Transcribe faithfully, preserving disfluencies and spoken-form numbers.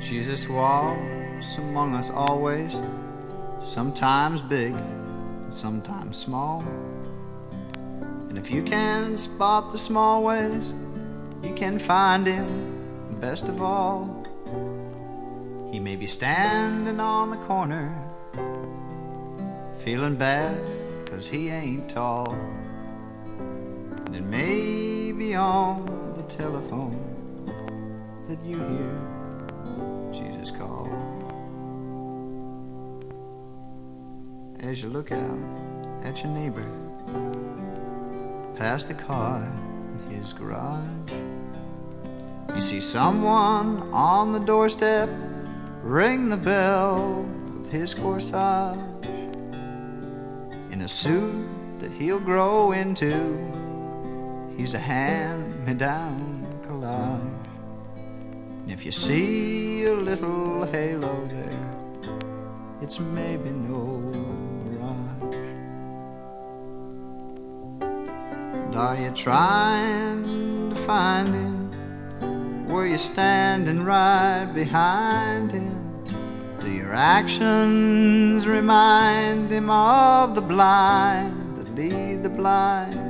Jesus walks among us always, sometimes big and sometimes small. And if you can spot the small ways, you can find him best of all. He may be standing on the corner, feeling bad 'cause he ain't tall. And it may be on the telephone that you hear Jesus call. As you look out at your neighbor, past the car in his garage, you see someone on the doorstep, ring the bell with his corsage. In a suit that he'll grow into, he's a hand-me-down collage. And if you see a little halo there, it's maybe no mirage. And are you trying to find him? Were you standing right behind him? Do your actions remind him of the blind that lead the blind?